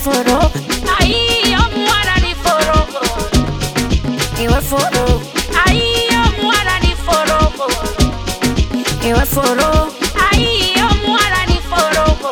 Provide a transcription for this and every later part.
foro. Ahí yo muera ni foroco. Iwe foro. Ahí yo muera ni foroco. Iwe foro. Ahí yo muera ni foroco.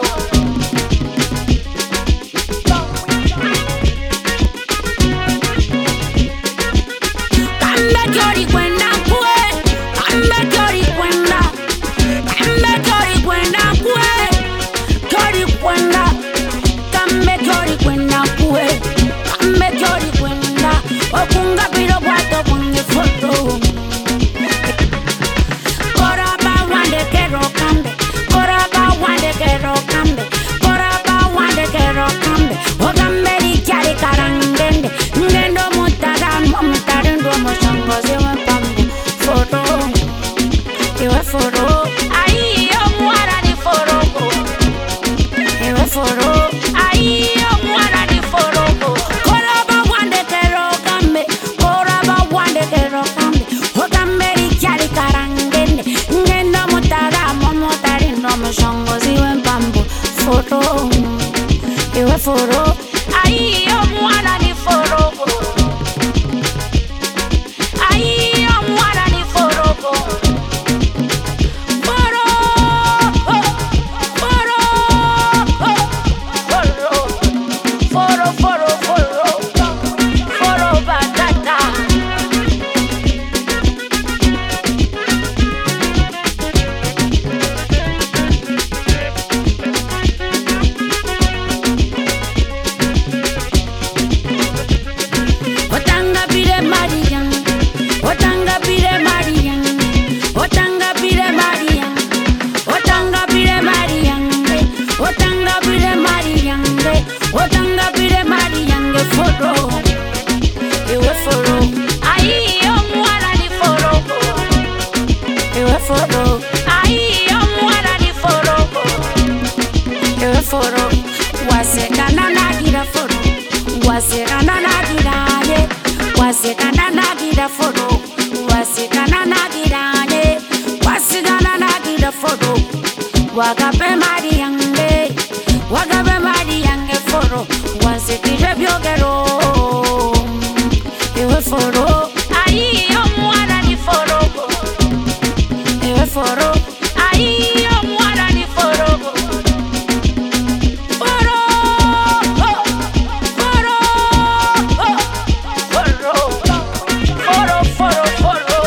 Kambe kyori kwenda kwe. Kambe kyori kwenda. Kambe kyori kwenda kwe. Kyori kwenda. Kambe kyori kwenda kwe. Kambe kyori kwenda. Okunga piro kwato kwenye foto. Koraba wande kero kambe. Koraba wande kero kambe. Koraba wande kero kambe. Okambe li kyari karangende. Ngendo mutada mumutari ndo moshango ziwe pambu. Foto. Iwe foto. Ahí yo muera ni foroco. Iwe foto. Ahí yo muera ni foroco. Koraba wande kero kambe. Koraba wande kero kambe. Okambe li kyari karangende. Ngendo mutada mumutari ndo moshango ziwe pambu. Foto. Iwe foto. Ahí yo muera ni foroco. Ahí yo muera ni foroco. Foro, foro, foro, foro, foro, foro batata. Otanga pire Marian, Otanga pire Marian, Otanga pire Marian, Otanga pire Marian, Otanga pire Marian, Otanga pire Marian, foro, iwe foro, Ahí yo muera ni foroco. iwe foro, Ahí yo muera ni foroco. iwe foro, wasekana nagira foro, wasekana nagira ye, wasekana nagira foro, wasekana nagira ye, wasekana nagira foro, wagabe mariange, wagabe mariange foro, wasekire byogero, iwe foro, Ahí yo muera ni foroco. iwe foro, Ahí yo muera ni foroco. Foro, foro, foro, foro, foro, foro.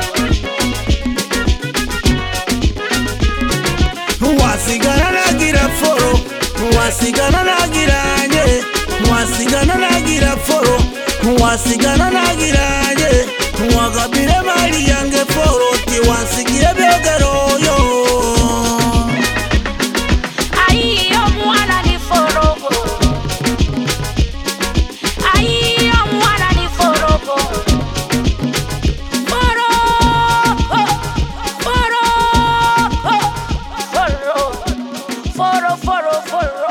Wasigana nagira foro, wasigana nagira nye, wasigana nagira foro, wasigana nagira nye, wagabire mali yange foro, ti wansigie byogero yo. Ahí yo muera ni foroco. Ahí yo muera ni foroco. Foro, foro, foro, foro, foro, foro.